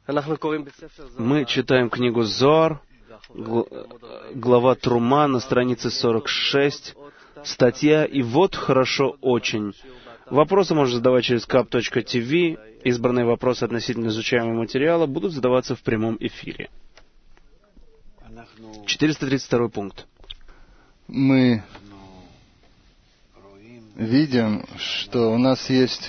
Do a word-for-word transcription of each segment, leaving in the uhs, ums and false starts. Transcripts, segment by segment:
Мы читаем книгу Зоар, глава Трума на странице сорок шесть, статья «И вот хорошо очень». Вопросы можно задавать через кап точка ти ви. Избранные вопросы относительно изучаемого материала будут задаваться в прямом эфире. четыреста тридцать второй пункт. Мы видим, что у нас есть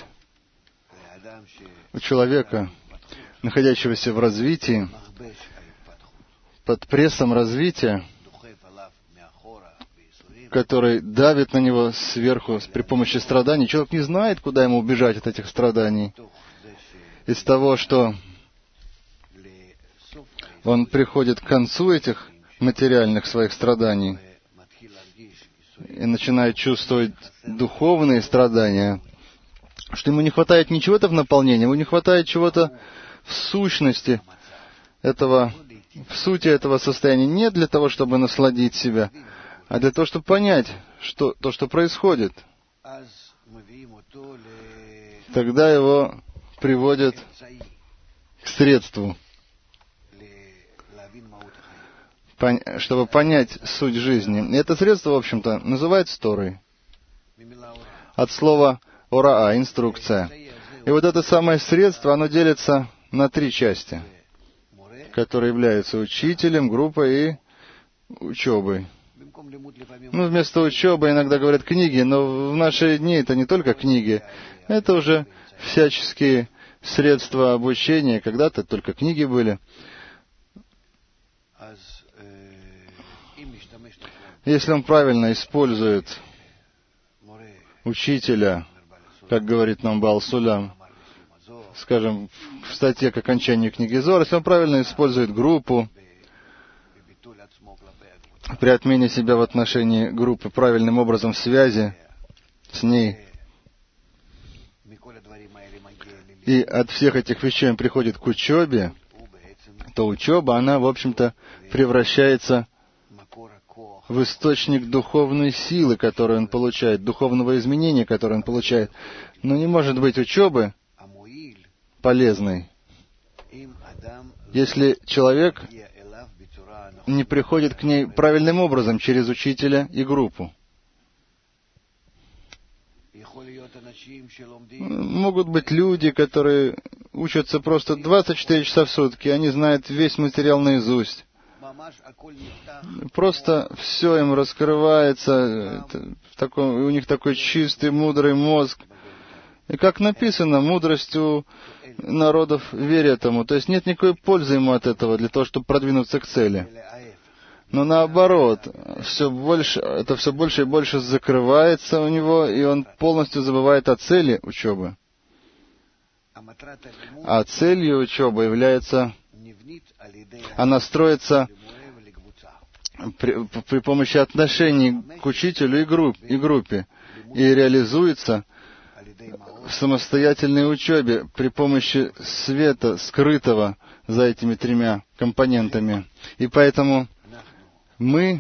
у человека, находящегося в развитии, под прессом развития, который давит на него сверху при помощи страданий. Человек не знает, куда ему убежать от этих страданий. Из того, что он приходит к концу этих материальных своих страданий и начинает чувствовать духовные страдания, что ему не хватает не чего-то в наполнении, ему не хватает чего-то в сущности этого, в сути этого состояния, не для того, чтобы насладить себя, а для того, чтобы понять, что, то, что происходит. Тогда его приводят к средству, чтобы понять суть жизни. И это средство, в общем-то, называется Торой. От слова «ораа» — инструкция. И вот это самое средство, оно делится на три части, которые являются учителем, группой и учебой. Ну, вместо учебы иногда говорят книги, но в наши дни это не только книги, это уже всяческие средства обучения. Когда-то только книги были. Если он правильно использует учителя, как говорит нам Баал Сулям, скажем, в статье к окончанию книги Зоар, если он правильно использует группу, при отмене себя в отношении группы, правильным образом связи с ней, и от всех этих вещей он приходит к учебе, то учеба, она, в общем-то, превращается в источник духовной силы, которую он получает, духовного изменения, которое он получает. Но не может быть учебы полезной, если человек не приходит к ней правильным образом, через учителя и группу. Могут быть люди, которые учатся просто двадцать четыре часа в сутки, они знают весь материал наизусть. Просто все им раскрывается, такой, у них такой чистый, мудрый мозг. И как написано, мудрость у народов верят этому. То есть нет никакой пользы ему от этого, для того, чтобы продвинуться к цели. Но наоборот, все больше, это все больше и больше закрывается у него, и он полностью забывает о цели учебы. А целью учебы является, она строится при, при помощи отношений к учителю и, групп, и группе, и реализуется в самостоятельной учебе при помощи света, скрытого за этими тремя компонентами. И поэтому мы,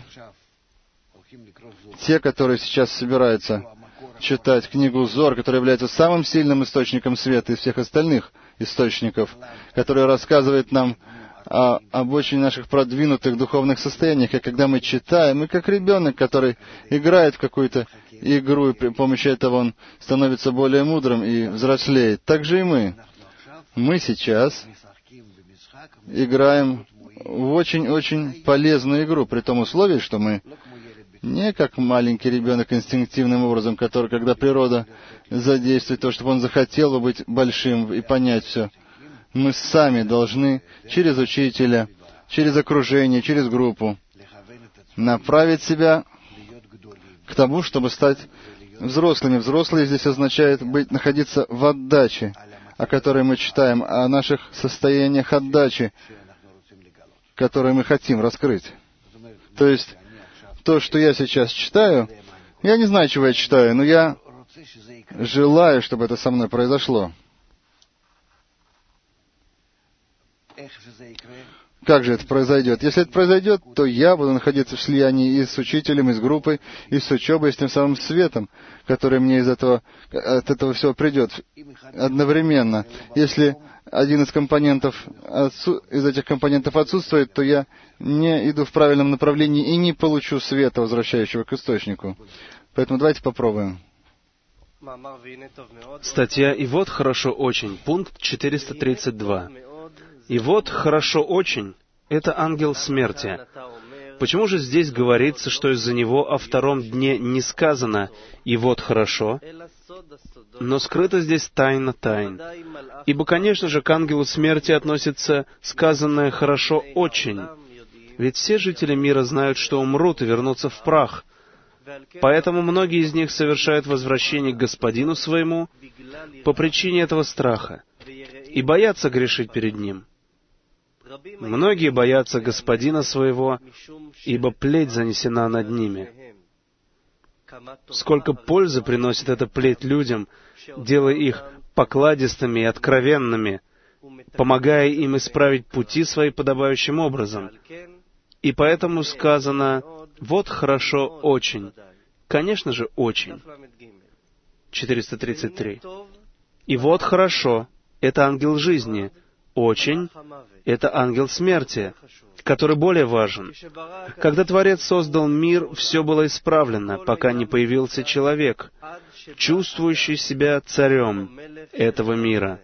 те, которые сейчас собираются читать книгу Зоар, которая является самым сильным источником света из всех остальных источников, которая рассказывает нам о, об очень наших продвинутых духовных состояниях. И когда мы читаем, мы как ребенок, который играет в какую-то игру, и при помощи этого он становится более мудрым и взрослеет. Так же и мы. Мы сейчас играем в очень-очень полезную игру, при том условии, что мы не как маленький ребенок инстинктивным образом, который, когда природа задействует то, чтобы он захотел бы быть большим и понять все. Мы сами должны через учителя, через окружение, через группу направить себя к тому, чтобы стать взрослыми. Взрослые здесь означает быть, находиться в отдаче, о которой мы читаем, о наших состояниях отдачи, которые мы хотим раскрыть. То есть, то, что я сейчас читаю, я не знаю, чего я читаю, но я желаю, чтобы это со мной произошло. Как же это произойдет? Если это произойдет, то я буду находиться в слиянии и с учителем, и с группой, и с учебой, и с тем самым светом, который мне из этого, от этого всего придет одновременно. Если один из компонентов, из этих компонентов отсутствует, то я не иду в правильном направлении и не получу света, возвращающего к источнику. Поэтому давайте попробуем. Статья «И вот хорошо очень», пункт четыреста тридцать два. «И вот хорошо очень» — это ангел смерти. Почему же здесь говорится, что из-за него о втором дне не сказано «и вот хорошо», но скрыто здесь тайна тайн? Ибо, конечно же, к ангелу смерти относится сказанное «хорошо очень», ведь все жители мира знают, что умрут и вернутся в прах. Поэтому многие из них совершают возвращение к Господину своему по причине этого страха и боятся грешить перед Ним. Многие боятся Господина своего, ибо плеть занесена над ними. Сколько пользы приносит эта плеть людям, делая их покладистыми и откровенными, помогая им исправить пути свои подобающим образом. И поэтому сказано «вот хорошо очень». Конечно же, очень. четыреста тридцать три. «И вот хорошо» — это ангел жизни. «Очень» — это ангел смерти, который более важен. Когда Творец создал мир, все было исправлено, пока не появился человек, чувствующий себя царем этого мира.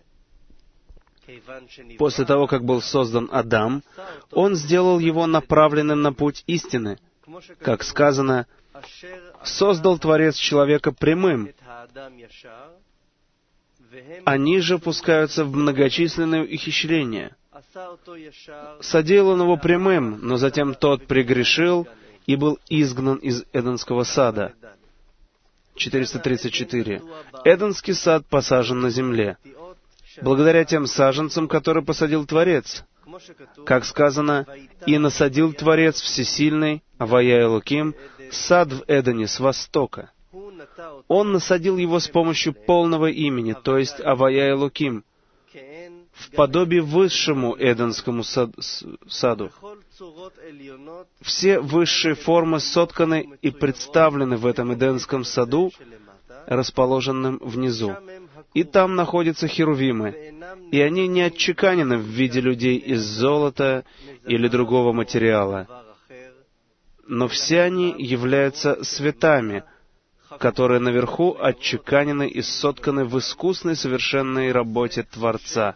После того, как был создан Адам, он сделал его направленным на путь истины. Как сказано, «Создал Творец человека прямым». Они же пускаются в многочисленные ухищрения. Соделал он его прямым, но затем тот прегрешил и был изгнан из Эденского сада. четыреста тридцать четыре. Эденский сад посажен на земле, благодаря тем саженцам, которые посадил Творец. Как сказано, «И насадил Творец Всесильный, Авая Элоким, сад в Эдене с востока». Он насадил его с помощью полного имени, то есть Авая Элоким, в подобие высшему Эденскому сад, саду. Все высшие формы сотканы и представлены в этом Эденском саду, расположенном внизу. И там находятся херувимы, и они не отчеканены в виде людей из золота или другого материала. Но все они являются светами, которые наверху отчеканены и сотканы в искусной совершенной работе Творца.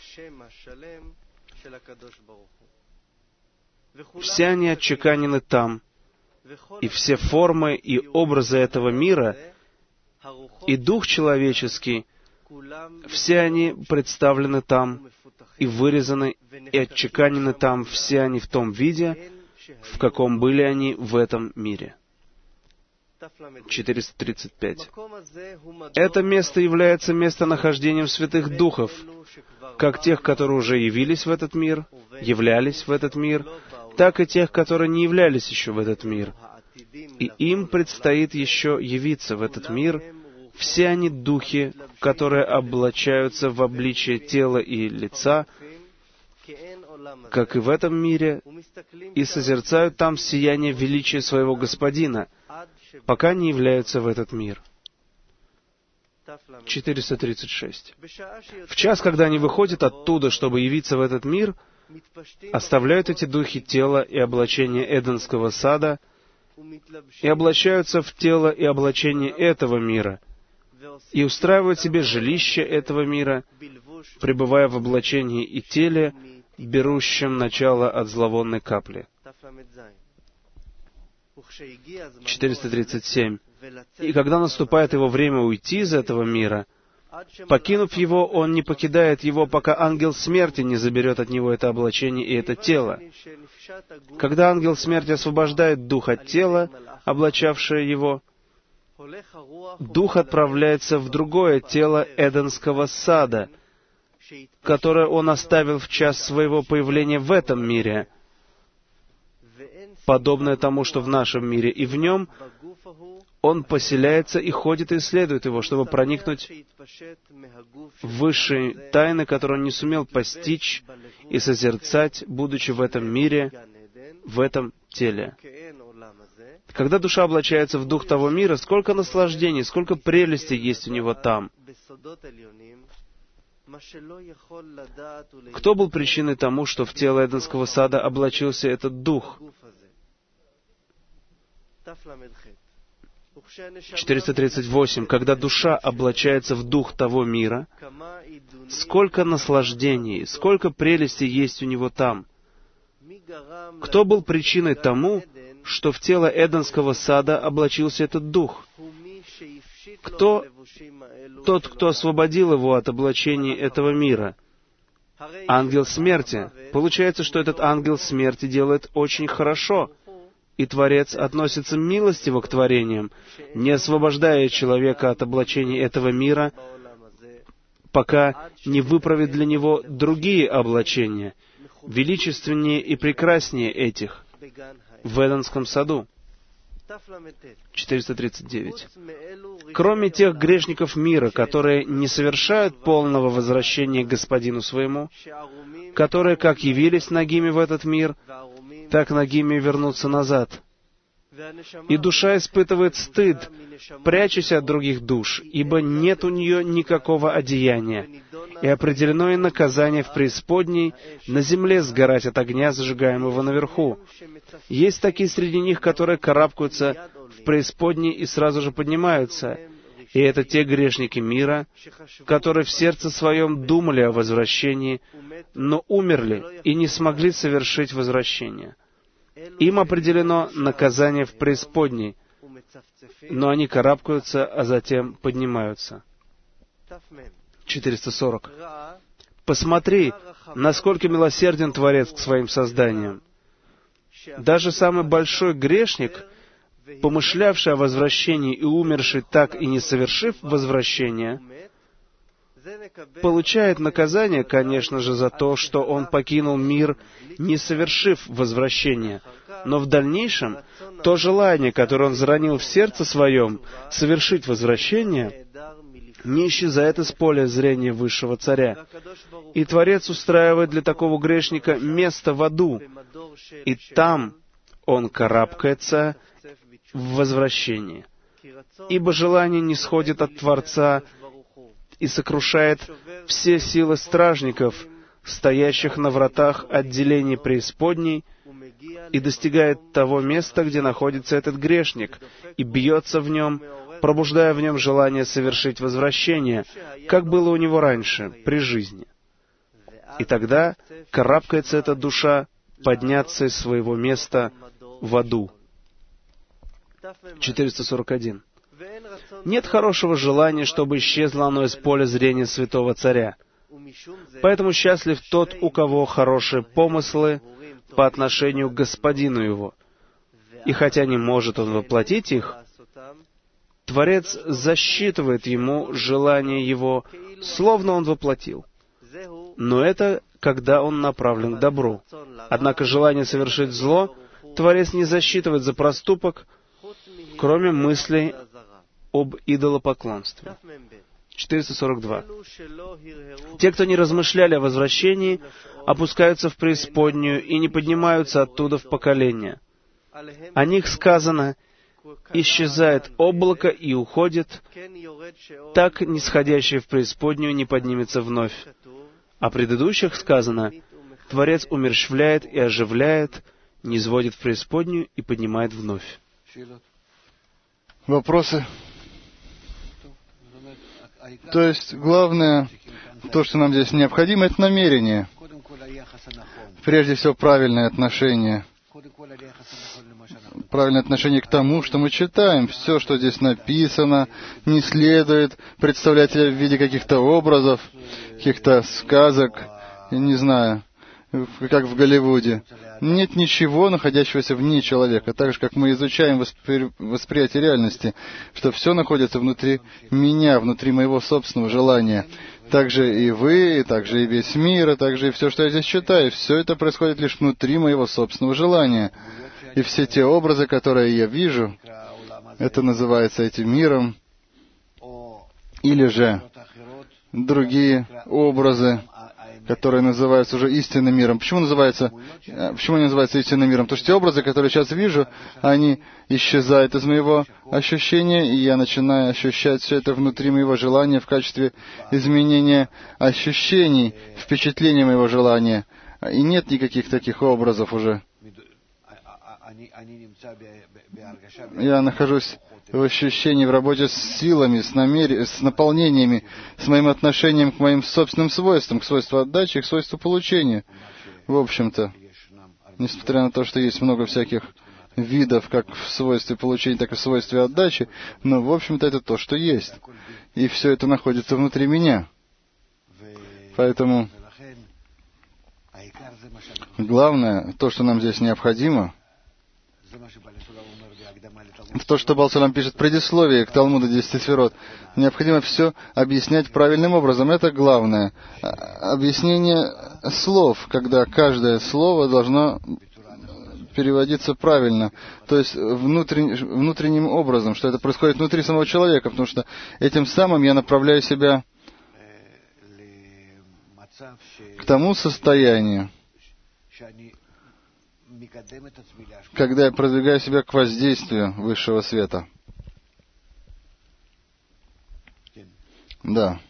Все они отчеканены там, и все формы и образы этого мира, и дух человеческий, все они представлены там, и вырезаны, и отчеканены там, все они в том виде, в каком были они в этом мире. четыреста тридцать пять. Это место является местонахождением святых духов, как тех, которые уже явились в этот мир, являлись в этот мир, так и тех, которые не являлись еще в этот мир. И им предстоит еще явиться в этот мир. Все они духи, которые облачаются в обличие тела и лица, как и в этом мире, и созерцают там сияние величия своего Господина, пока не являются в этот мир. четыреста тридцать шесть. В час, когда они выходят оттуда, чтобы явиться в этот мир, оставляют эти духи тело и облачение Эденского сада и облачаются в тело и облачение этого мира, и устраивают себе жилище этого мира, пребывая в облачении и теле, берущем начало от зловонной капли. четыреста тридцать семь. И когда наступает его время уйти из этого мира, покинув его, он не покидает его, пока ангел смерти не заберет от него это облачение и это тело. Когда ангел смерти освобождает дух от тела, облачавшее его, дух отправляется в другое тело Эденского сада, которое он оставил в час своего появления в этом мире, подобное тому, что в нашем мире, и в нем он поселяется и ходит и исследует его, чтобы проникнуть в высшие тайны, которые он не сумел постичь и созерцать, будучи в этом мире, в этом теле. Когда душа облачается в дух того мира, сколько наслаждений, сколько прелестей есть у него там. Кто был причиной тому, что в тело Эденского сада облачился этот дух? четыреста тридцать восемь. Когда душа облачается в дух того мира, сколько наслаждений, сколько прелестей есть у него там. Кто был причиной тому, что в тело Эденского сада облачился этот дух? Кто тот, кто освободил его от облачения этого мира? Ангел смерти. Получается, что этот ангел смерти делает очень хорошо, и Творец относится милостиво к творениям, не освобождая человека от облачения этого мира, пока не выправит для него другие облачения, величественнее и прекраснее этих, в Эденском саду. четыреста тридцать девять. Кроме тех грешников мира, которые не совершают полного возвращения к Господину своему, которые как явились нагими в этот мир, так нагими вернутся назад. И душа испытывает стыд, прячась от других душ, ибо нет у нее никакого одеяния, и определено и наказание в преисподней, на земле сгорать от огня, зажигаемого наверху. Есть такие среди них, которые карабкаются в преисподней и сразу же поднимаются, и это те грешники мира, которые в сердце своем думали о возвращении, но умерли и не смогли совершить возвращение. Им определено наказание в преисподней, но они карабкаются, а затем поднимаются. четыреста сорок. Посмотри, насколько милосерден Творец к своим созданиям. Даже самый большой грешник, помышлявший о возвращении и умерший так и не совершив возвращения, получает наказание, конечно же, за то, что он покинул мир, не совершив возвращения. Но в дальнейшем то желание, которое он заронил в сердце своем, совершить возвращение, не исчезает из поля зрения высшего царя. И Творец устраивает для такого грешника место в аду, и там он карабкается в возвращении. Ибо желание не сходит от Творца и сокрушает все силы стражников, стоящих на вратах отделений преисподней, и достигает того места, где находится этот грешник, и бьется в нем, пробуждая в нем желание совершить возвращение, как было у него раньше, при жизни. И тогда карабкается эта душа подняться из своего места в аду. четыреста сорок один. Нет хорошего желания, чтобы исчезло оно из поля зрения святого царя. Поэтому счастлив тот, у кого хорошие помыслы по отношению к господину его. И хотя не может он воплотить их, Творец засчитывает ему желание его, словно он воплотил. Но это когда он направлен к добру. Однако желание совершить зло Творец не засчитывает за проступок, кроме мыслей об идолопоклонстве. четыреста сорок два. Те, кто не размышляли о возвращении, опускаются в преисподнюю и не поднимаются оттуда в поколение. О них сказано: исчезает облако и уходит, так нисходящее в преисподнюю не поднимется вновь. О предыдущих сказано: Творец умерщвляет и оживляет, низводит в преисподнюю и поднимает вновь. Вопросы? То есть, главное, то, что нам здесь необходимо, это намерение. Прежде всего, правильное отношение. Правильное отношение к тому, что мы читаем. Все, что здесь написано, не следует представлять себя в виде каких-то образов, каких-то сказок, я не знаю, как в Голливуде. Нет ничего, находящегося вне человека. Так же, как мы изучаем воспри... восприятие реальности, что все находится внутри меня, внутри моего собственного желания. Так же и вы, и так же и весь мир, и так же и все, что я здесь читаю. Все это происходит лишь внутри моего собственного желания. И все те образы, которые я вижу, это называется этим миром, или же другие образы, которые называются уже истинным миром. Почему называется, почему они называются истинным миром? Потому что те образы, которые я сейчас вижу, они исчезают из моего ощущения, и я начинаю ощущать все это внутри моего желания в качестве изменения ощущений, впечатления моего желания. И нет никаких таких образов уже. Я нахожусь в ощущении, в работе с силами, с, намер... с наполнениями, с моим отношением к моим собственным свойствам, к свойству отдачи, к свойству получения. В общем-то, несмотря на то, что есть много всяких видов, как в свойстве получения, так и в свойстве отдачи, но, в общем-то, это то, что есть. И все это находится внутри меня. Поэтому главное, то, что нам здесь необходимо, в то, что Баал Сулам пишет в предисловии к Талмуду десяти сферот, необходимо все объяснять правильным образом. Это главное. Объяснение слов, когда каждое слово должно переводиться правильно, то есть внутрен... внутренним образом, что это происходит внутри самого человека, потому что этим самым я направляю себя к тому состоянию, когда я продвигаю себя к воздействию высшего света. Да.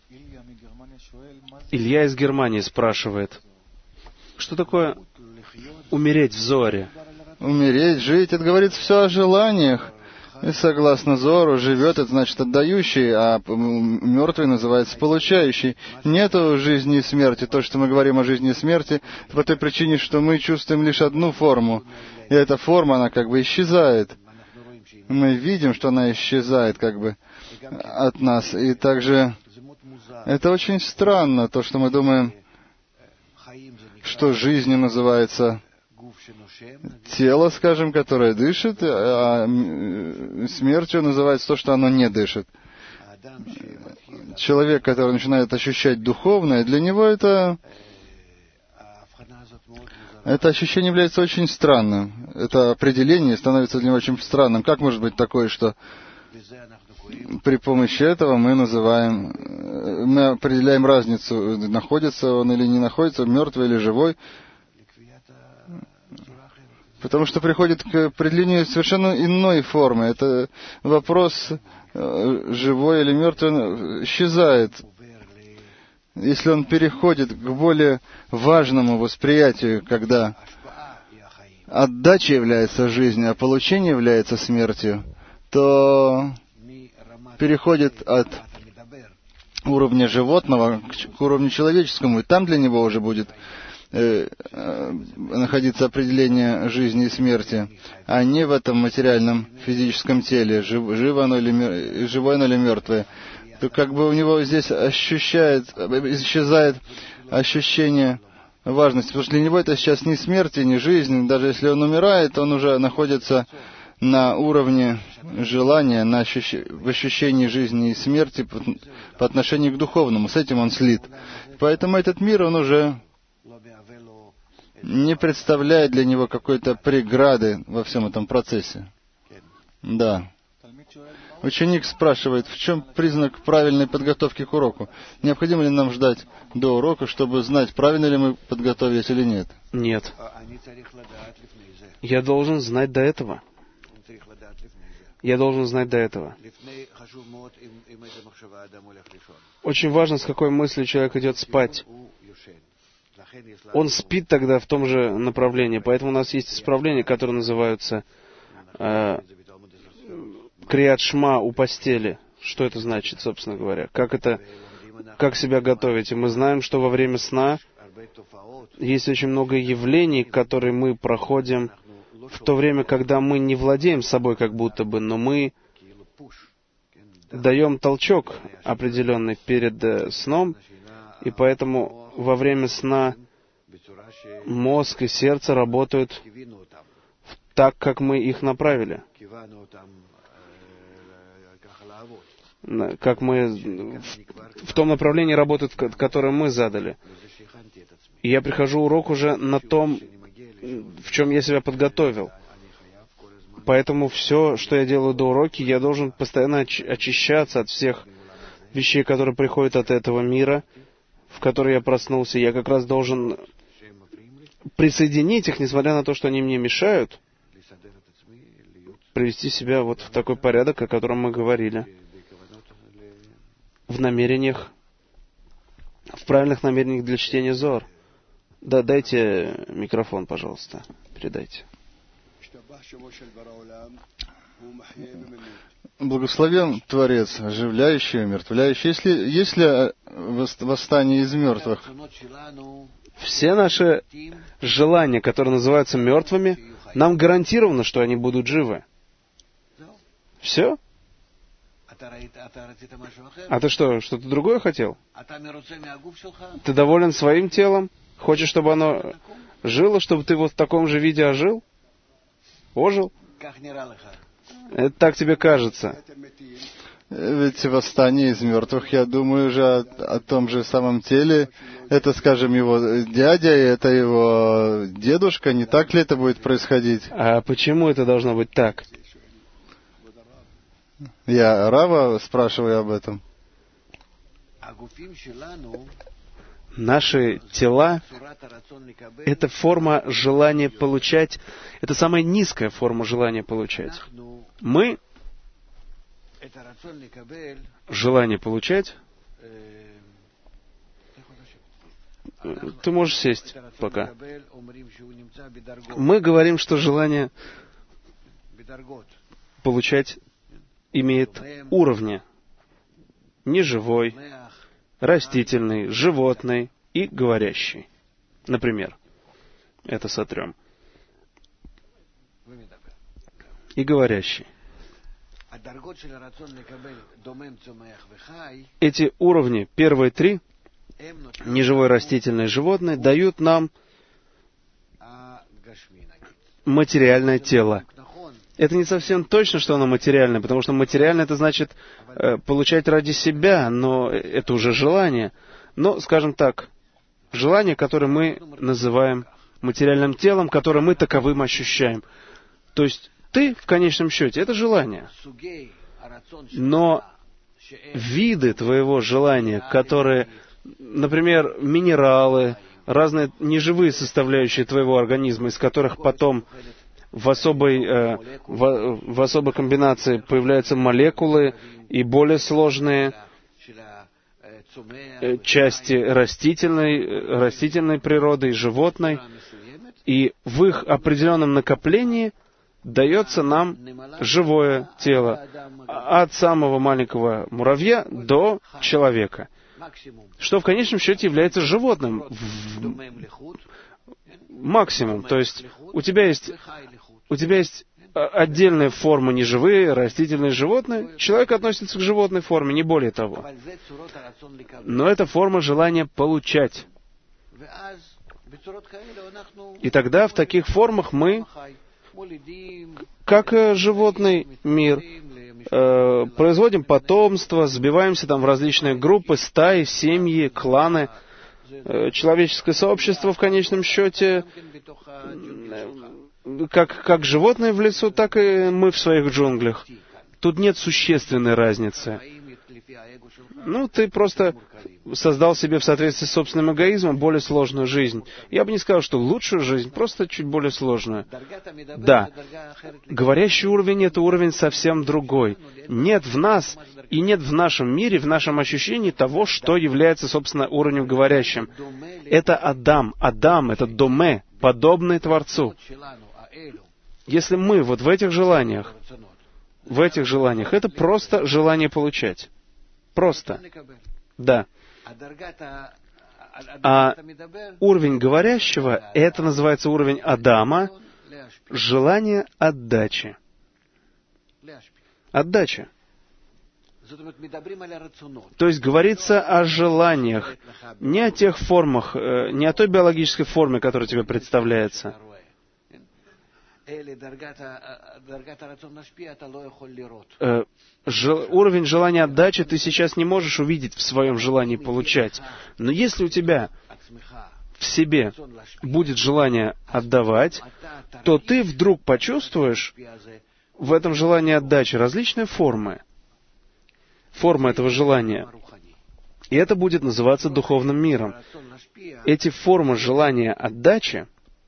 Илья из Германии спрашивает, что такое умереть в Зоре? Умереть, жить, это говорится все о желаниях. И согласно Зору, живет, это значит отдающий, а мертвый называется получающий. Нету жизни и смерти. То, что мы говорим о жизни и смерти, по той причине, что мы чувствуем лишь одну форму. И эта форма, она как бы исчезает. Мы видим, что она исчезает как бы от нас. И также это очень странно, то, что мы думаем, что жизнью называется тело, скажем, которое дышит, а смертью называется то, что оно не дышит. Человек, который начинает ощущать духовное, для него это, это ощущение является очень странным. Это определение становится для него очень странным. Как может быть такое, что при помощи этого мы называем, мы определяем разницу, находится он или не находится, мертвый или живой, потому что приходит к определению совершенно иной формы. Это вопрос, живой или мертвый, исчезает. Если он переходит к более важному восприятию, когда отдача является жизнью, а получение является смертью, то переходит от уровня животного к уровню человеческому, и там для него уже будет находиться определение жизни и смерти, а не в этом материальном физическом теле, жив, живо оно или, живое оно или мертвое, то как бы у него здесь ощущает, исчезает ощущение важности, потому что для него это сейчас не смерть и не жизнь, даже если он умирает, он уже находится на уровне желания, на ощущ... в ощущении жизни и смерти по... по отношению к духовному, с этим он слит. Поэтому этот мир, он уже не представляет для него какой-то преграды во всем этом процессе. Да. Ученик спрашивает, в чем признак правильной подготовки к уроку? Необходимо ли нам ждать до урока, чтобы знать, правильно ли мы подготовились или нет? Нет. Я должен знать до этого. Я должен знать до этого. Очень важно, с какой мыслью человек идет спать. Он спит тогда в том же направлении. Поэтому у нас есть исправления, которые называются э, Криат Шма у постели. Что это значит, собственно говоря? Как это, как себя готовить? И мы знаем, что во время сна есть очень много явлений, которые мы проходим в то время, когда мы не владеем собой как будто бы, но мы даем толчок определенный перед э, сном, и поэтому во время сна мозг и сердце работают так, как мы их направили. Как мы в, в том направлении работают, которое мы задали. И я прихожу урок уже на том, в чем я себя подготовил. Поэтому все, что я делаю до уроки, я должен постоянно очищаться от всех вещей, которые приходят от этого мира, в которой я проснулся, я как раз должен присоединить их, несмотря на то, что они мне мешают, привести себя вот в такой порядок, о котором мы говорили, в намерениях, в правильных намерениях для чтения Зоар. Да, дайте микрофон, пожалуйста, передайте. Благословен Творец, оживляющий и умертвляющий. Если, если восстание из мертвых, все наши желания, которые называются мертвыми, нам гарантировано, что они будут живы. Все? А ты что, что-то другое хотел? Ты доволен своим телом? Хочешь, чтобы оно жило, чтобы ты вот в таком же виде ожил? Ожил? Это так тебе кажется. Ведь восстание из мертвых, я думаю же о, о том же самом теле. Это, скажем, его дядя, и это его дедушка. Не так ли это будет происходить? А почему это должно быть так? Я Рава спрашиваю об этом. Наши тела — это форма желания получать, это самая низкая форма желания получать. Мы, желание получать, ты можешь сесть пока. Мы говорим, что желание получать имеет уровни: неживой, растительный, животный и говорящий. Например, это сотрем. И говорящий. Эти уровни, первые три, неживой, растительный, животный, дают нам материальное тело. Это не совсем точно, что оно материальное, потому что материальное — это значит э, получать ради себя, но это уже желание. Но, скажем так, желание, которое мы называем материальным телом, которое мы таковым ощущаем. То есть ты, в конечном счете, это желание. Но виды твоего желания, которые, например, минералы, разные неживые составляющие твоего организма, из которых потом в особой, э, в, в особой комбинации появляются молекулы и более сложные э, части растительной, растительной природы и животной. И в их определенном накоплении дается нам живое тело. От самого маленького муравья до человека. Что в конечном счете является животным. Максимум. То есть у тебя есть, у тебя есть отдельные формы неживые, растительные, животные. Человек относится к животной форме, не более того. Но это форма желания получать. И тогда в таких формах мы, как животный мир, э, производим потомство, сбиваемся там в различные группы, стаи, семьи, кланы. Э, человеческое сообщество в конечном счете, э, как, как животные в лесу, так и мы в своих джунглях. Тут нет существенной разницы. Ну, ты просто создал себе в соответствии с собственным эгоизмом более сложную жизнь. Я бы не сказал, что лучшую жизнь, просто чуть более сложную. Да, говорящий уровень — это уровень совсем другой. Нет в нас и нет в нашем мире, в нашем ощущении того, что является, собственно, уровнем говорящим. Это Адам. Адам — это доме, подобный Творцу. Если мы вот в этих желаниях, в этих желаниях, это просто желание получать. Просто. Да. А уровень говорящего, это называется уровень Адама, желание отдачи. Отдача. То есть говорится о желаниях, не о тех формах, не о той биологической форме, которая тебе представляется. Э, жел, уровень желания отдачи ты сейчас не можешь увидеть в своем желании получать. Но если у тебя в себе будет желание отдавать, то ты вдруг почувствуешь в этом желании отдачи различные формы. Формы этого желания. И это будет называться духовным миром. Эти формы желания отдачи,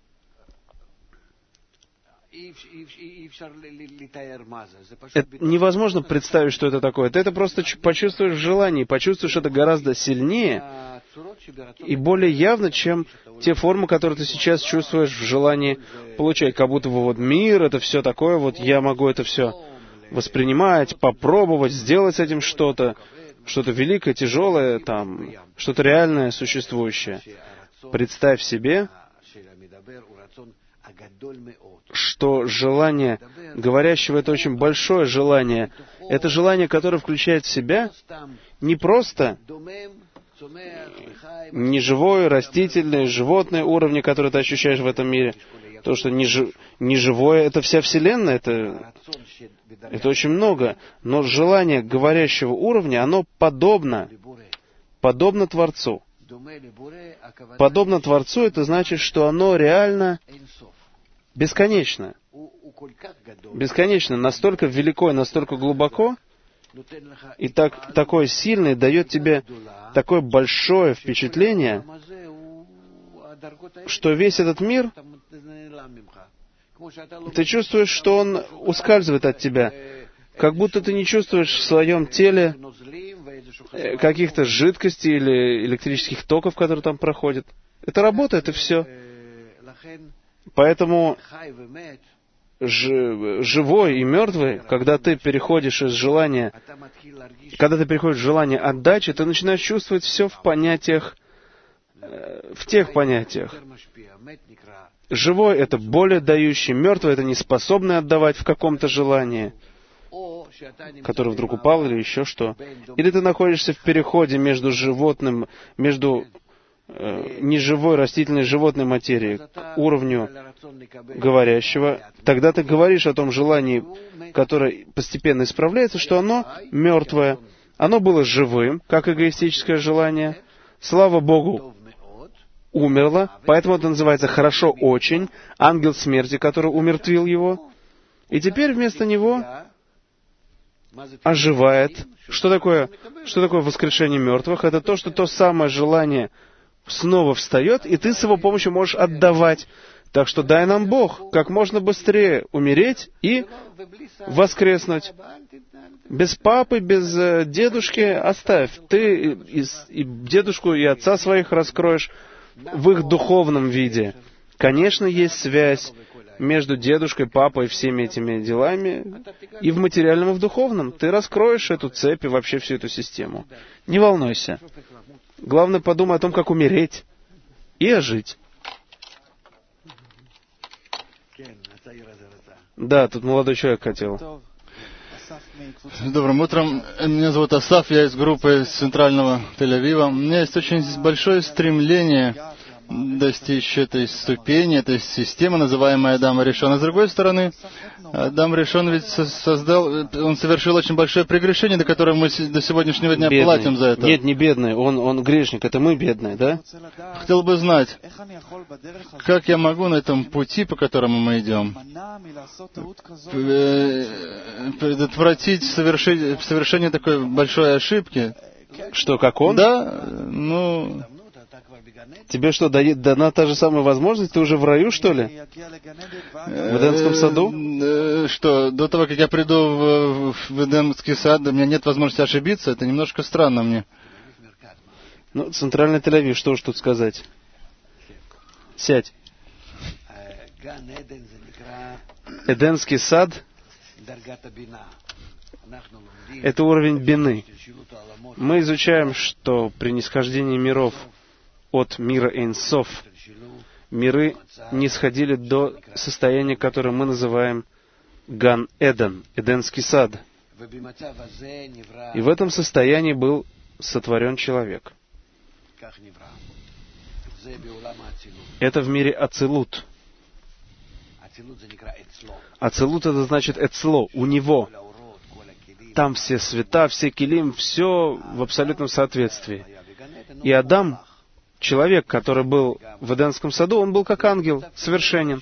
это невозможно представить, что это такое. Ты это просто почувствуешь в желании, почувствуешь это гораздо сильнее и более явно, чем те формы, которые ты сейчас чувствуешь в желании получать. Как будто вот мир, это все такое, вот я могу это все воспринимать, попробовать, сделать с этим что-то, что-то великое, тяжелое, там, что-то реальное, существующее. Представь себе, что желание говорящего — это очень большое желание. Это желание, которое включает в себя не просто неживое, растительное, животное уровни, которые ты ощущаешь в этом мире. То, что неживое — это вся Вселенная, это, это очень много. Но желание говорящего уровня, оно подобно, подобно Творцу. Подобно Творцу — это значит, что оно реально бесконечно. Бесконечно, настолько велико и настолько глубоко, и так, такое сильное дает тебе такое большое впечатление, что весь этот мир, ты чувствуешь, что он ускальзывает от тебя, как будто ты не чувствуешь в своем теле каких-то жидкостей или электрических токов, которые там проходят. Это работает, и все. Поэтому живой и мертвый, когда ты переходишь из желания, когда ты переходишь в желание отдачи, ты начинаешь чувствовать все в понятиях, в тех понятиях. Живой — это более дающий, мертвый — это не способный отдавать в каком-то желании, который вдруг упал или еще что. Или ты находишься в переходе между животным, между э, неживой растительной животной материей к уровню говорящего. Тогда ты говоришь о том желании, которое постепенно исправляется, что оно мертвое. Оно было живым, как эгоистическое желание. Слава Богу, умерло, поэтому это называется «хорошо очень», ангел смерти, который умертвил его. И теперь вместо него оживает. Что такое, что такое воскрешение мертвых? Это то, что то самое желание снова встает, и ты с его помощью можешь отдавать. Так что дай нам Бог как можно быстрее умереть и воскреснуть. Без папы, без э, дедушки оставь. Ты и, и, и дедушку, и отца своих раскроешь в их духовном виде. Конечно, есть связь между дедушкой, папой и всеми этими делами, и в материальном, и в духовном. Ты раскроешь эту цепь и вообще всю эту систему. Не волнуйся. Главное, подумай о том, как умереть и ожить. Да, тут молодой человек хотел. Добрым утром. Меня зовут Асаф, я из группы Центрального Тель-Авива. У меня есть очень большое стремление достичь этой ступени, этой системы, называемой Адам Ришон. А с другой стороны, Адам Ришон ведь создал, он совершил очень большое прегрешение, до которого мы до сегодняшнего дня бедный. Платим за это. Нет, не бедный, он, он грешник, это мы бедные, да? Хотел бы знать, как я могу на этом пути, по которому мы идем, предотвратить совершение, совершение такой большой ошибки. Что, как он? Да, ну... Тебе что, дана та же самая возможность? Ты уже в раю, что ли? В Эдемском саду? Что, до того, как я приду в, в Эдемский сад, у меня нет возможности ошибиться? Это немножко странно мне. Ну, Центральный Тель-Авив, что уж тут сказать. Сядь. Эдемский сад — это уровень бины. Мы изучаем, что при нисхождении миров от мира Эйн-Соф миры не сходили до состояния, которое мы называем Ган-Эден, Эдемский сад. И в этом состоянии был сотворен человек. Это в мире Ацилут. Ацилут — это значит Эцло, у него. Там все света, все килим, все в абсолютном соответствии. И Адам, человек, который был в Эдемском саду, он был как ангел, совершенен.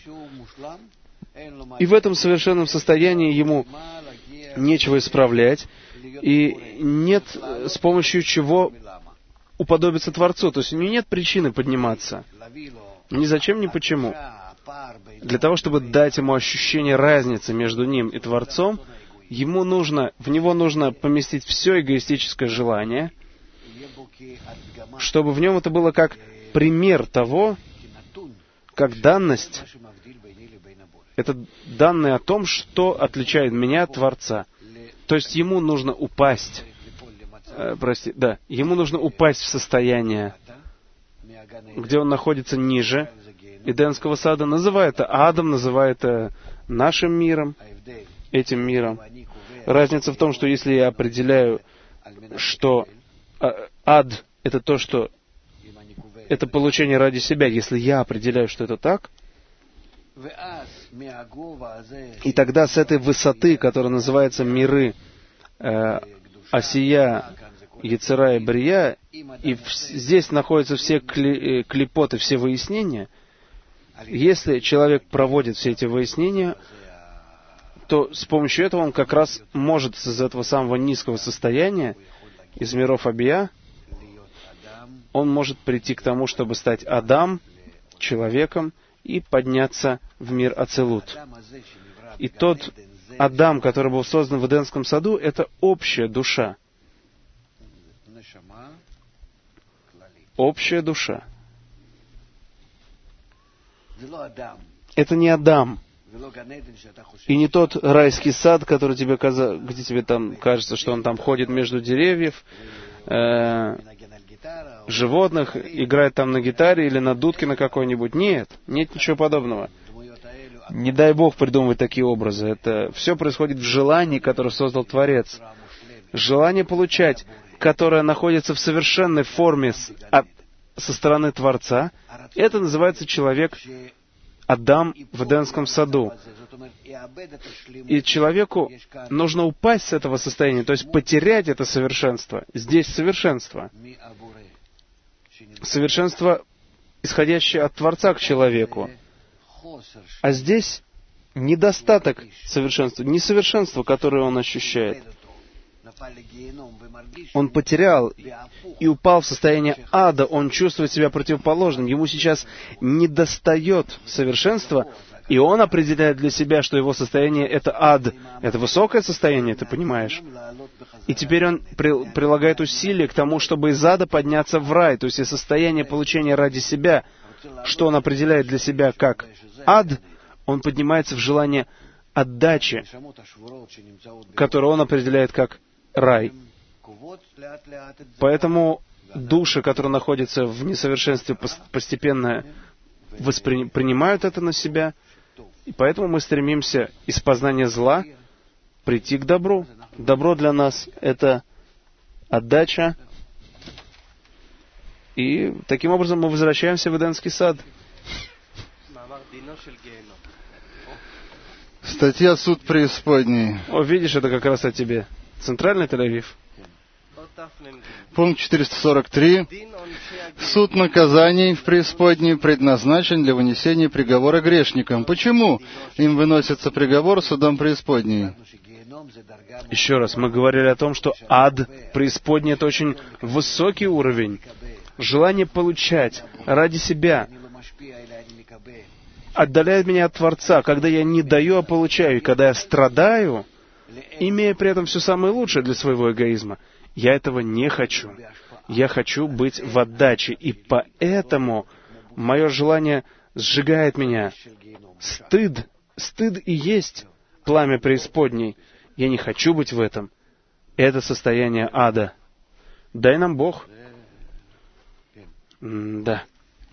И в этом совершенном состоянии ему нечего исправлять, и нет с помощью чего уподобиться Творцу. То есть у него нет причины подниматься. Ни зачем, ни почему. Для того, чтобы дать ему ощущение разницы между ним и Творцом, ему нужно, в него нужно поместить все эгоистическое желание, чтобы в нем это было как пример того, как данность, это данные о том, что отличает меня от Творца. То есть ему нужно упасть, э, прости, да, ему нужно упасть в состояние, где он находится ниже Эдемского сада, называя это адом, называя это нашим миром, этим миром. Разница в том, что если я определяю, что ад — это то, что это получение ради себя, если я определяю, что это так, и тогда с этой высоты, которая называется миры э, Асия, Яцера и Брия, и в, здесь находятся все кли, клипоты, все выяснения, если человек проводит все эти выяснения, то с помощью этого он как раз может из этого самого низкого состояния, из миров Абия, он может прийти к тому, чтобы стать Адам, человеком, и подняться в мир Ацилут. И тот Адам, который был создан в Эдемском саду, это общая душа. Общая душа. Это не Адам. И не тот райский сад, который тебе каза... где тебе там кажется, что он там ходит между деревьев, э... животных, играет там на гитаре или на дудке на какой-нибудь. Нет, нет ничего подобного. Не дай Бог придумывать такие образы. Это все происходит в желании, которое создал Творец. Желание получать, которое находится в совершенной форме с, от, со стороны Творца, это называется человек Адам в Эдемском саду. И человеку нужно упасть с этого состояния, то есть потерять это совершенство. Здесь совершенство. Совершенство, исходящее от Творца к человеку. А здесь недостаток совершенства, несовершенство, которое он ощущает. Он потерял и упал в состояние ада, он чувствует себя противоположным. Ему сейчас недостает совершенства, и он определяет для себя, что его состояние — это ад. Это высокое состояние, ты понимаешь? И теперь он при, прилагает усилия к тому, чтобы из ада подняться в рай. То есть из состояния получения ради себя, что он определяет для себя как ад, он поднимается в желание отдачи, которое он определяет как рай. Поэтому души, которые находятся в несовершенстве, постепенно воспринимают это на себя. И поэтому мы стремимся из познания зла прийти к добру. Добро для нас — это отдача. И таким образом мы возвращаемся в Эдемский сад. Статья «Суд преисподней». О, видишь, это как раз о тебе. Центральный Тель-Авив. Пункт четыреста сорок три. Суд наказаний в преисподней предназначен для вынесения приговора грешникам. Почему им выносится приговор судом преисподней? Еще раз, мы говорили о том, что ад, преисподней — это очень высокий уровень. Желание получать ради себя отдаляет меня от Творца. Когда я не даю, а получаю, и когда я страдаю, имея при этом все самое лучшее для своего эгоизма, я этого не хочу. Я хочу быть в отдаче, и поэтому мое желание сжигает меня. Стыд, стыд и есть пламя преисподней. Я не хочу быть в этом. Это состояние ада. Дай нам Бог. М, да.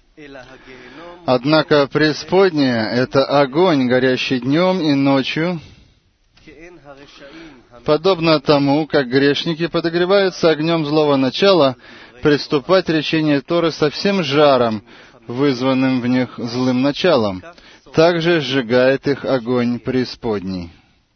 Однако преисподняя — это огонь, горящий днем и ночью, подобно тому, как грешники подогреваются огнем злого начала, приступать речение Торы со всем жаром, вызванным в них злым началом. Также сжигает их огонь преисподней.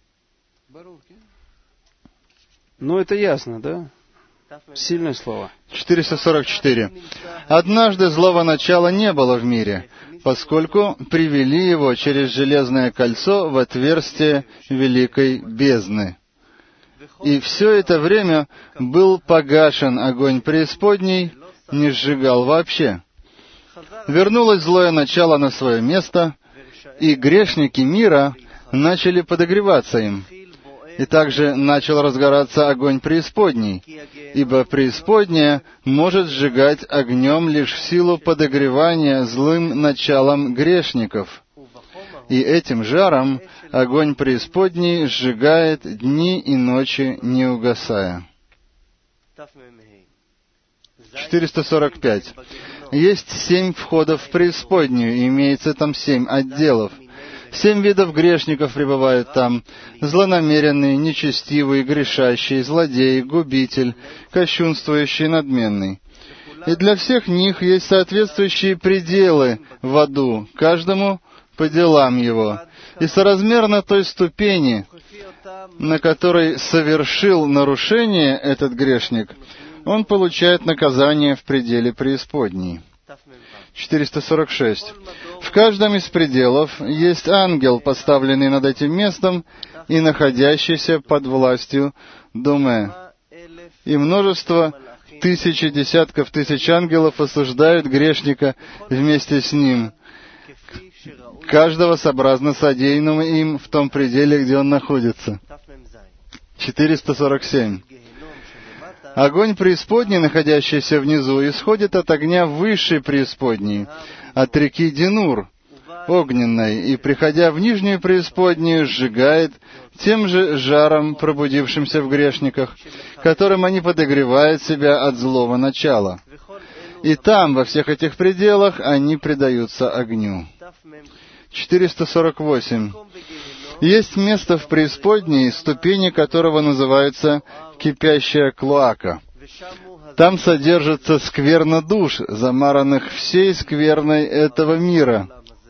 Ну, это ясно, да? Сильные слова. четыреста сорок четыре. «Однажды злого начала не было в мире, поскольку привели его через железное кольцо в отверстие великой бездны. И все это время был погашен огонь преисподней, не сжигал вообще. Вернулось злое начало на свое место, и грешники мира начали подогреваться им. И также начал разгораться огонь преисподней, ибо преисподняя может сжигать огнем лишь в силу подогревания злым началом грешников. И этим жаром огонь преисподней сжигает дни и ночи, не угасая. четыреста сорок пять. Есть семь входов в преисподнюю, и имеется там семь отделов. Семь видов грешников пребывают там: злонамеренный, нечестивый, грешащий, злодей, губитель, кощунствующий, надменный. И для всех них есть соответствующие пределы в аду, каждому по делам его, и соразмерно той ступени, на которой совершил нарушение этот грешник, он получает наказание в пределе преисподней. четыреста сорок шесть. В каждом из пределов есть ангел, поставленный над этим местом и находящийся под властью Думе. И множество тысяч и десятков тысяч ангелов осуждают грешника вместе с ним, каждого сообразно содеянному им в том пределе, где он находится. четыреста сорок семь. Огонь преисподней, находящийся внизу, исходит от огня высшей преисподней, от реки Динур, огненной, и, приходя в нижнюю преисподнюю, сжигает тем же жаром, пробудившимся в грешниках, которым они подогревают себя от злого начала. И там, во всех этих пределах, они предаются огню. четыреста сорок восемь. Есть место в преисподней, ступени которого называются кипящая клоака. Там содержится скверна душ, замаранных всей скверной этого мира.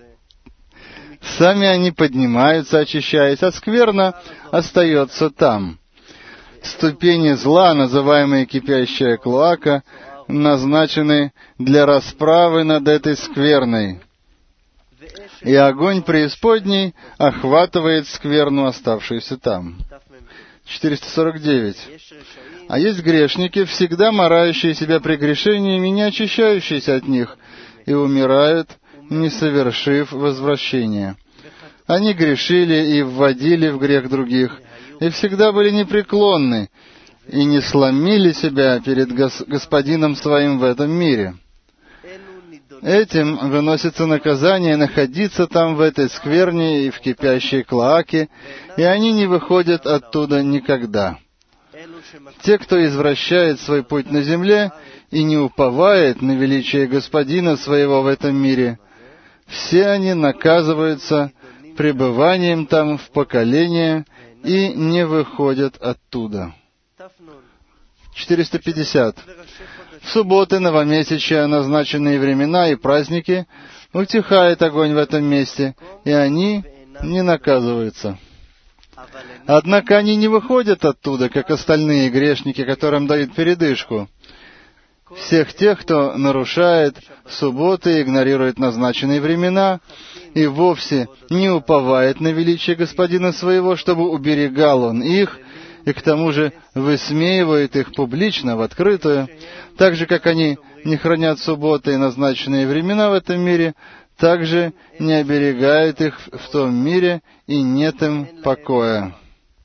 Сами они поднимаются, очищаясь, а скверна остается там. Ступени зла, называемые кипящая клоака, назначены для расправы над этой скверной. И огонь преисподней охватывает скверну, оставшуюся там. четыреста сорок девять. А есть грешники, всегда марающие себя прегрешениями, не очищающиеся от них, и умирают, не совершив возвращения. Они грешили и вводили в грех других, и всегда были непреклонны, и не сломили себя перед гос- Господином своим в этом мире. Этим выносится наказание находиться там в этой скверне и в кипящей клоаке, и они не выходят оттуда никогда. Те, кто извращает свой путь на земле и не уповает на величие Господина своего в этом мире, все они наказываются пребыванием там в поколение и не выходят оттуда. четыреста пятьдесят. В субботы, новомесячья, назначенные времена и праздники утихает огонь в этом месте, и они не наказываются. Однако они не выходят оттуда, как остальные грешники, которым дают передышку. Всех тех, кто нарушает субботы, игнорирует назначенные времена и вовсе не уповает на величие Господина своего, чтобы уберегал Он их, и к тому же высмеивает их публично, в открытую, так же, как они не хранят субботы и назначенные времена в этом мире, также не оберегают их в том мире, и нет им покоя.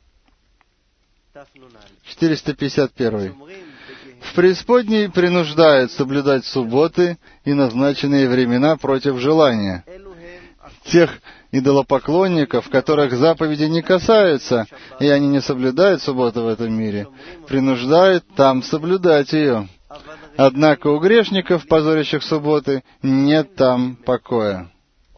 четыреста пятьдесят один. В преисподней принуждают соблюдать субботы и назначенные времена против желания. Тех идолопоклонников, которых заповеди не касаются, и они не соблюдают субботу в этом мире, принуждают там соблюдать ее. Однако у грешников, позорящих субботы, нет там покоя.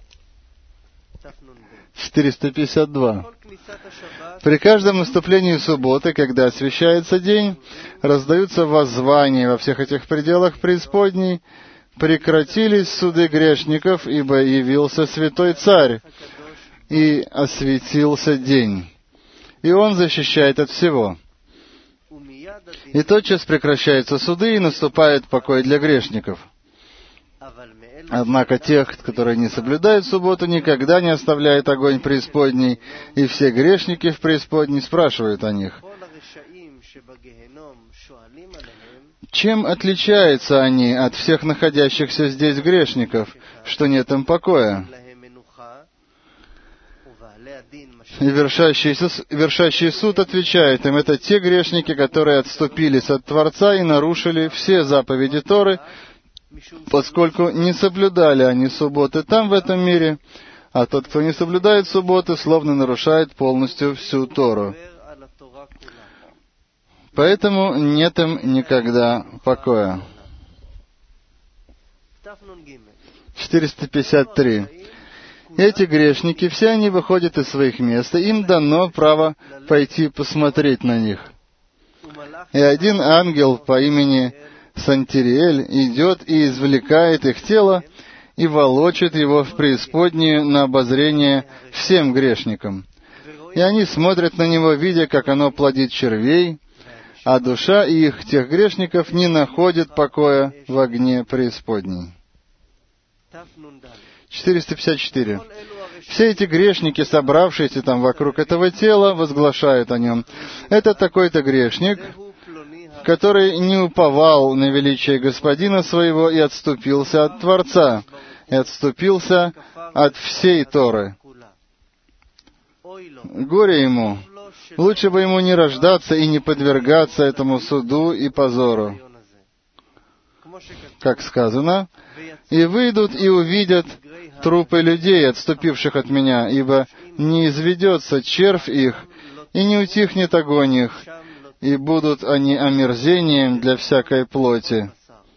четыреста пятьдесят два. При каждом наступлении субботы, когда освящается день, раздаются воззвания во всех этих пределах преисподней: «Прекратились суды грешников, ибо явился святой царь, и осветился день». И он защищает от всего. И тотчас прекращаются суды, и наступает покой для грешников. Однако тех, которые не соблюдают субботу, никогда не оставляет огонь преисподней, и все грешники в преисподней спрашивают о них. Чем отличаются они от всех находящихся здесь грешников, что нет им покоя? И вершащий, вершащий суд отвечает им: это те грешники, которые отступились от Творца и нарушили все заповеди Торы, поскольку не соблюдали они субботы там, в этом мире, а тот, кто не соблюдает субботы, словно нарушает полностью всю Тору. Поэтому нет им никогда покоя. четыреста пятьдесят три. Эти грешники, все они выходят из своих мест, и им дано право пойти посмотреть на них. И один ангел по имени Сантириэль идет и извлекает их тело и волочит его в преисподнюю на обозрение всем грешникам. И они смотрят на него, видя, как оно плодит червей, а душа их, тех грешников, не находит покоя в огне преисподней. четыреста пятьдесят четыре. Все эти грешники, собравшиеся там вокруг этого тела, возглашают о нем: это такой-то грешник, который не уповал на величие Господина своего и отступился от Творца, и отступился от всей Торы. Горе ему! Лучше бы ему не рождаться и не подвергаться этому суду и позору. Как сказано: «И выйдут и увидят трупы людей, отступивших от меня, ибо не изведется червь их, и не утихнет огонь их, и будут они омерзением для всякой плоти.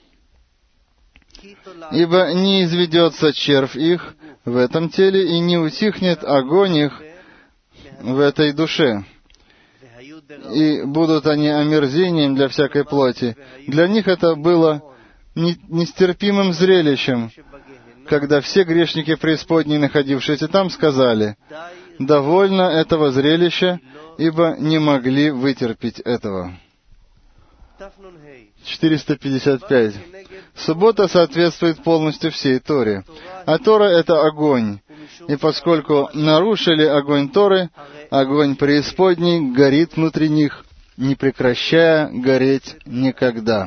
Ибо не изведется червь их в этом теле, и не утихнет огонь их в этой душе, и будут они омерзением для всякой плоти». Для них это было нестерпимым зрелищем, когда все грешники преисподней, находившиеся там, сказали: «Довольно этого зрелища, ибо не могли вытерпеть этого». четыреста пятьдесят пять. Суббота соответствует полностью всей Торе, а Тора — это огонь, и поскольку нарушили огонь Торы, огонь преисподней горит внутри них, не прекращая гореть никогда.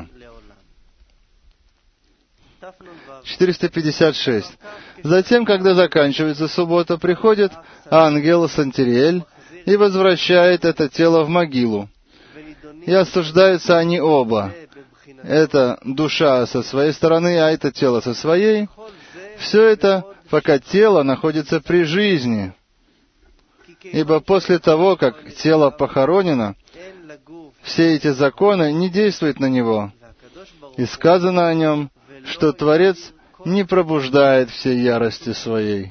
четыреста пятьдесят шесть. Затем, когда заканчивается суббота, приходит ангел Сантириэль и возвращает это тело в могилу. И осуждаются они оба. Это душа со своей стороны, а это тело со своей. Все это, пока тело находится при жизни. Ибо после того, как тело похоронено, все эти законы не действуют на него. И сказано о нем, что Творец не пробуждает всей ярости своей.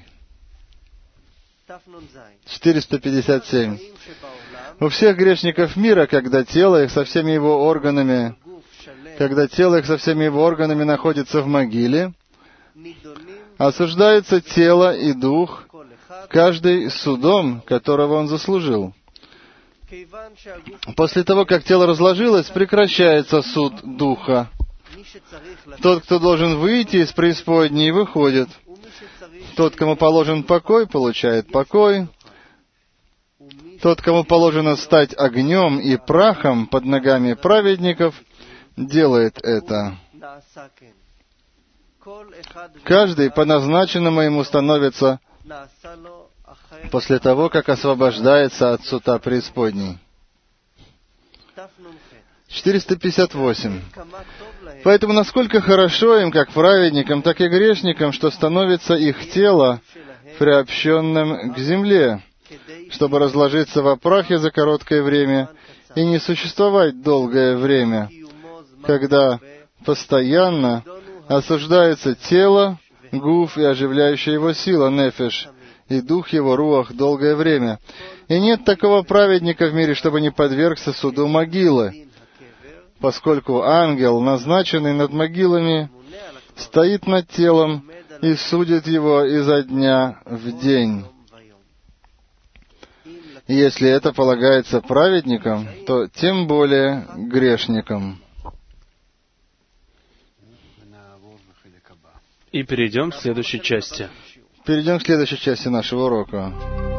четыреста пятьдесят семь. У всех грешников мира, когда тело их со всеми его органами, когда тело их со всеми его органами находится в могиле, осуждается тело и дух, каждый судом, которого он заслужил. После того, как тело разложилось, прекращается суд духа. Тот, кто должен выйти из преисподней, выходит. Тот, кому положен покой, получает покой. Тот, кому положено стать огнем и прахом под ногами праведников, делает это. Каждый по назначенному ему становится после того, как освобождается от суда преисподней. четыреста пятьдесят восемь. Поэтому насколько хорошо им, как праведникам, так и грешникам, что становится их тело приобщенным к земле, чтобы разложиться во прахе за короткое время и не существовать долгое время, когда постоянно осуждается тело, гуф и оживляющая его сила, нефеш, и дух его, руах, долгое время. И нет такого праведника в мире, чтобы не подвергся суду могилы, поскольку ангел, назначенный над могилами, стоит над телом и судит его изо дня в день. И если это полагается праведникам, то тем более грешникам. И перейдем к следующей части. Перейдем к следующей части нашего урока.